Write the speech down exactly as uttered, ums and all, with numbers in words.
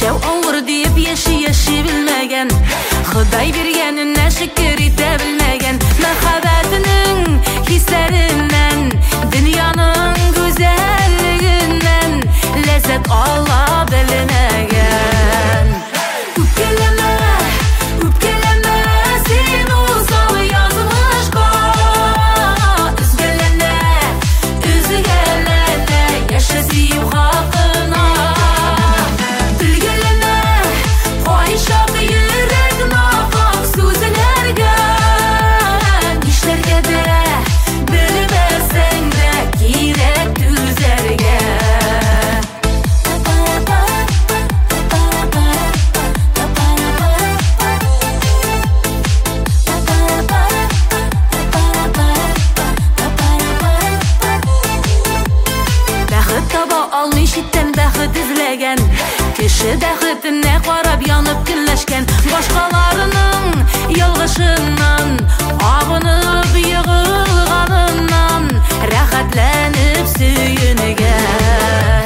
Яшәү авыр дип яши-яши белмәгән, Ходай биргәненә шөкер итә белмәгән, мәхәббәтенең хисләреннән, дөньяның гүзәллегеннән ләззәт ала белмәгән. Үпкәләмә, үпкәләмә син усал язмышка, үзгәләнә, үзгәләнә яшәсі хакына. Билгеләнә, кайчак йөрәк нахак сүзләргә, нишләргә дә белмәсәң дә кирәк түзәргә. Бәхет таба алмый читтән бәхет эзләгән, кеше бәхетенә карап янып көнләшкән, башкаларының ялгышыннан, агынып егылганыннан рәхәтләнеп сөенегән.